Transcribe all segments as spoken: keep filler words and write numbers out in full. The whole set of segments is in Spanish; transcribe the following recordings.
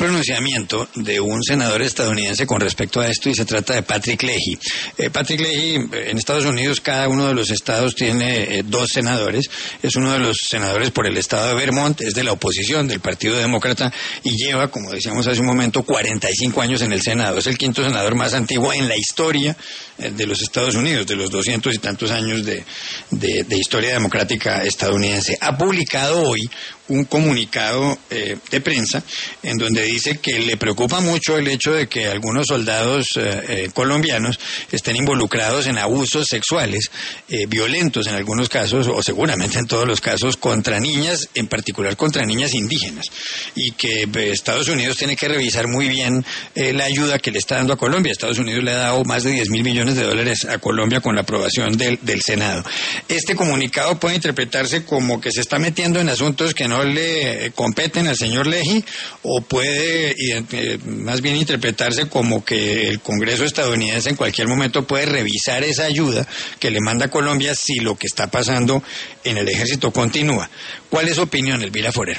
pronunciamiento de un senador estadounidense con respecto a esto y se trata de Patrick Leahy. Eh, Patrick Leahy, en Estados Unidos cada uno de los estados tiene eh, dos senadores, es uno de los senadores por el estado de Vermont, es de la oposición del Partido Demócrata y lleva, como decíamos hace un momento, cuarenta y cinco años en el Senado. Es el quinto senador más antiguo en la historia eh, de los Estados Unidos, de los doscientos y tantos años de, de, de historia democrática estadounidense. Ha publicado hoy un comunicado eh, de prensa en donde dice que le preocupa mucho el hecho de que algunos soldados eh, eh, colombianos estén involucrados en abusos sexuales eh, violentos en algunos casos, o seguramente en todos los casos, contra niñas, en particular contra niñas indígenas, y que eh, Estados Unidos tiene que revisar muy bien eh, la ayuda que le está dando a Colombia. Estados Unidos le ha dado más de diez mil millones de dólares a Colombia con la aprobación del, del Senado. Este comunicado puede interpretarse como que se está metiendo en asuntos que no le competen al señor Leahy, o puede eh, más bien interpretarse como que el Congreso estadounidense en cualquier momento puede revisar esa ayuda que le manda a Colombia si lo que está pasando en el ejército continúa. ¿Cuál es su opinión, Elvira Forero?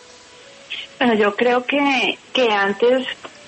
Bueno, yo creo que, que antes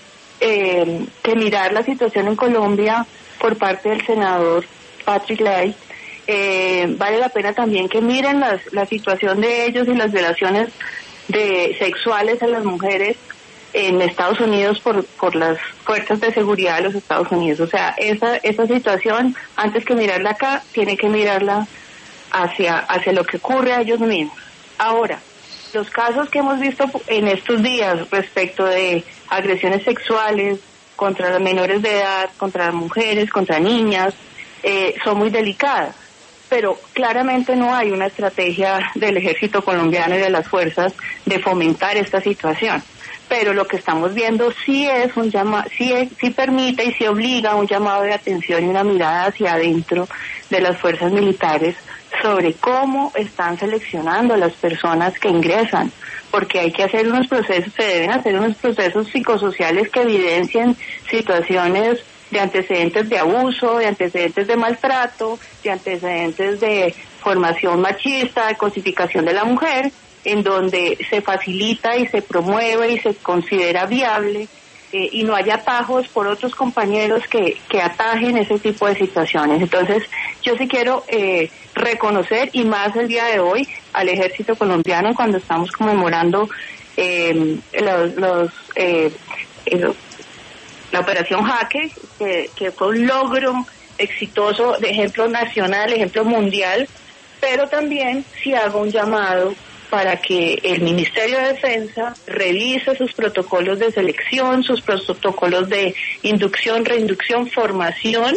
eh, que mirar la situación en Colombia por parte del senador Patrick Leahy, Eh, vale la pena también que miren las, la situación de ellos y las violaciones de sexuales a las mujeres en Estados Unidos por por las fuerzas de seguridad de los Estados Unidos. O sea, esa esa situación, antes que mirarla acá, tiene que mirarla hacia hacia lo que ocurre a ellos mismos. Ahora, los casos que hemos visto en estos días respecto de agresiones sexuales contra las menores de edad, contra las mujeres, contra niñas, eh, son muy delicadas. Pero claramente no hay una estrategia del ejército colombiano y de las fuerzas de fomentar esta situación. Pero lo que estamos viendo sí es un llama, sí, es, sí permite y sí obliga un llamado de atención y una mirada hacia adentro de las fuerzas militares sobre cómo están seleccionando a las personas que ingresan, porque hay que hacer unos procesos, se deben hacer unos procesos psicosociales que evidencien situaciones de antecedentes de abuso, de antecedentes de maltrato, de antecedentes de formación machista, de cosificación de la mujer, en donde se facilita y se promueve y se considera viable eh, y no haya atajos por otros compañeros que, que atajen ese tipo de situaciones. Entonces, yo sí quiero eh, reconocer, y más el día de hoy, al ejército colombiano cuando estamos conmemorando eh, los... los eh, eh, la operación Jaque, que, que fue un logro exitoso, de ejemplo nacional, ejemplo mundial, pero también sí hago un llamado para que el Ministerio de Defensa revise sus protocolos de selección, sus protocolos de inducción, reinducción, formación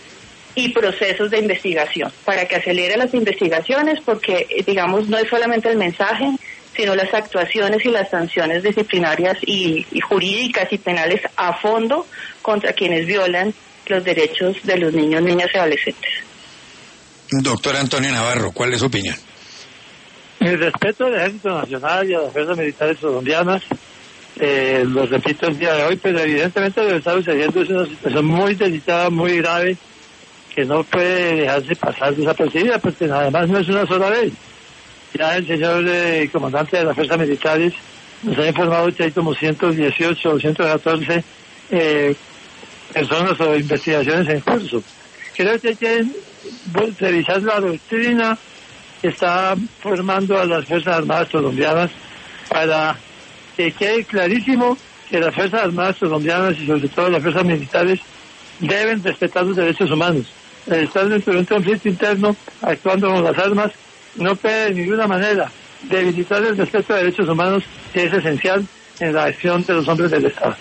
y procesos de investigación, para que acelere las investigaciones, porque, digamos, no es solamente el mensaje, sino las actuaciones y las sanciones disciplinarias y, y jurídicas y penales a fondo contra quienes violan los derechos de los niños, niñas y adolescentes. Doctor Antonio Navarro, ¿cuál es su opinión? Mi respeto al Ejército Nacional y a las fuerzas militares colombianas, eh, lo repito el día de hoy, pero evidentemente lo que está sucediendo es una situación muy delicada, muy grave, que no puede dejarse pasar desapercibida, porque además no es una sola vez. Ya el señor eh, comandante de las fuerzas militares nos ha informado que hay como ciento dieciocho o ciento catorce eh, personas o investigaciones en curso. Creo que hay que revisar la doctrina que está formando a las Fuerzas Armadas colombianas para que quede clarísimo que las Fuerzas Armadas colombianas y sobre todo las fuerzas militares deben respetar los derechos humanos. El estar dentro de un conflicto interno actuando con las armas no puede de ninguna manera debilitar el respeto a derechos humanos, que es esencial en la acción de los hombres del Estado.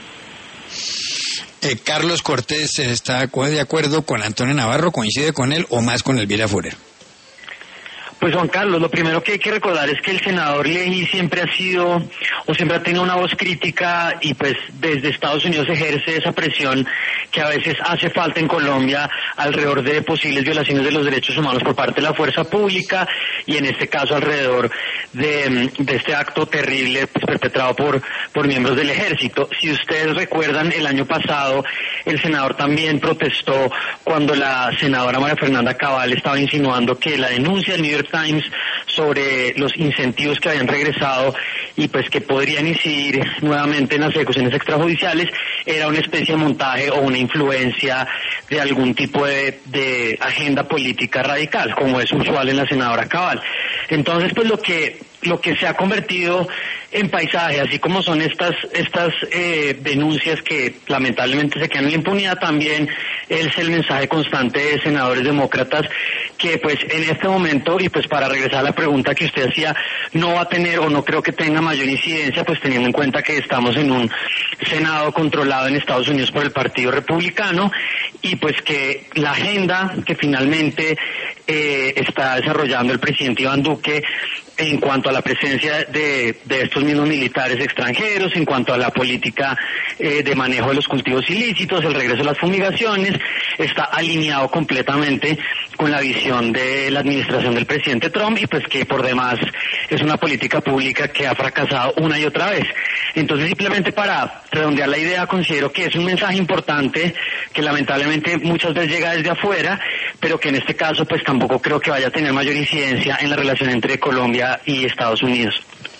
Eh, Carlos Cortés está de acuerdo con Antonio Navarro, coincide con él o más con Elvira Forero. Pues Juan Carlos, lo primero que hay que recordar es que el senador Leahy siempre ha sido o siempre ha tenido una voz crítica y pues desde Estados Unidos ejerce esa presión que a veces hace falta en Colombia alrededor de posibles violaciones de los derechos humanos por parte de la fuerza pública y en este caso alrededor de, de este acto terrible pues, perpetrado por, por miembros del ejército. Si ustedes recuerdan, el año pasado el senador también protestó cuando la senadora María Fernanda Cabal estaba insinuando que la denuncia del New York Times sobre los incentivos que habían regresado y pues que podrían incidir nuevamente en las ejecuciones extrajudiciales, era una especie de montaje o una influencia de algún tipo de, de agenda política radical, como es usual en la senadora Cabal. Entonces, pues lo que lo que se ha convertido en paisaje, así como son estas estas eh, denuncias que lamentablemente se quedan en la impunidad, también es el mensaje constante de senadores demócratas que pues en este momento, y pues para regresar a la pregunta que usted hacía, no va a tener o no creo que tenga mayor incidencia, pues teniendo en cuenta que estamos en un Senado controlado en Estados Unidos por el Partido Republicano, y pues que la agenda que finalmente eh, está desarrollando el presidente Iván Duque en cuanto a la presencia de, de estos mismos militares extranjeros, en cuanto a la política eh, de manejo de los cultivos ilícitos, el regreso a las fumigaciones, está alineado completamente con la visión de la administración del presidente Trump, y pues que por demás es una política pública que ha fracasado una y otra vez. Entonces, simplemente para redondear la idea, considero que es un mensaje importante que lamentablemente muchas veces llega desde afuera, pero que en este caso pues tampoco creo que vaya a tener mayor incidencia en la relación entre Colombia y Estados Unidos.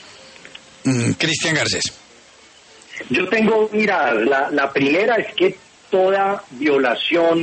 Mm, Cristian Garcés. Yo tengo, mira, la, la primera es que toda violación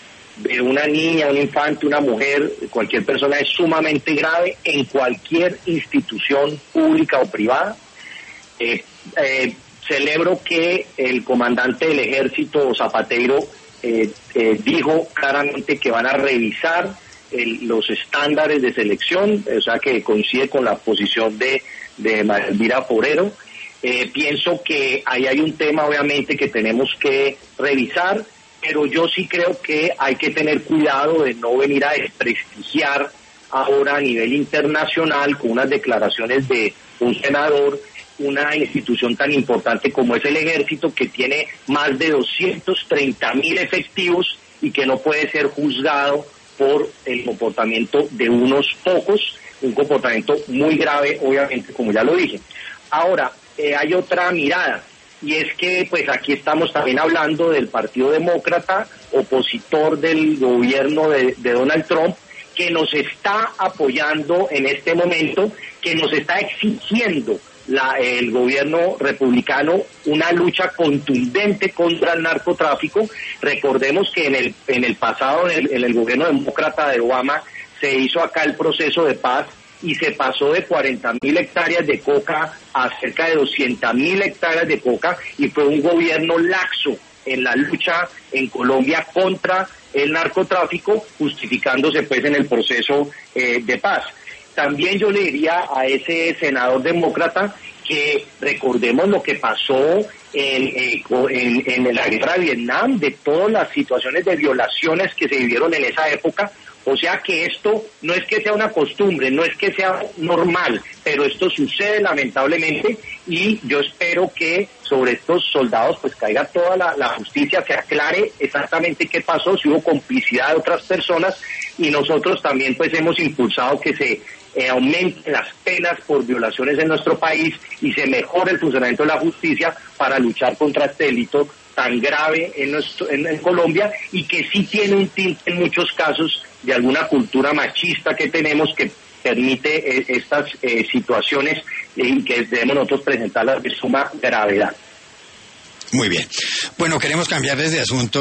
de una niña, un infante, una mujer, cualquier persona es sumamente grave en cualquier institución pública o privada. Eh, eh, celebro que el comandante del ejército, Zapateiro, eh, eh, dijo claramente que van a revisar el, los estándares de selección, o sea que coincide con la posición de, de María Elvira Forero. Eh, pienso que ahí hay un tema obviamente que tenemos que revisar, pero yo sí creo que hay que tener cuidado de no venir a desprestigiar ahora a nivel internacional con unas declaraciones de un senador una institución tan importante como es el ejército, que tiene más de doscientos treinta mil efectivos y que no puede ser juzgado por el comportamiento de unos pocos, un comportamiento muy grave, obviamente, como ya lo dije. Ahora, eh, hay otra mirada, y es que pues aquí estamos también hablando del Partido Demócrata, opositor del gobierno de, de Donald Trump, que nos está apoyando en este momento, que nos está exigiendo la, el gobierno republicano una lucha contundente contra el narcotráfico. Recordemos que en el en el pasado, en el, en el gobierno demócrata de Obama, se hizo acá el proceso de paz y se pasó de cuarenta mil hectáreas de coca a cerca de doscientas mil hectáreas de coca, y fue un gobierno laxo en la lucha en Colombia contra el narcotráfico, justificándose pues en el proceso eh, de paz. También yo le diría a ese senador demócrata que recordemos lo que pasó en, en, en la guerra de Vietnam, de todas las situaciones de violaciones que se vivieron en esa época. O sea que esto no es que sea una costumbre, no es que sea normal, pero esto sucede lamentablemente, y yo espero que sobre estos soldados pues caiga toda la, la justicia, se aclare exactamente qué pasó, si hubo complicidad de otras personas, y nosotros también pues hemos impulsado que se eh, aumenten las penas por violaciones en nuestro país y se mejore el funcionamiento de la justicia para luchar contra este delito tan grave en, nuestro, en, en Colombia, y que sí tiene un tinte en muchos casos de alguna cultura machista que tenemos, que permite eh, estas eh, situaciones y eh, que debemos nosotros presentarlas de suma gravedad. Muy bien. Bueno, queremos cambiar de asunto.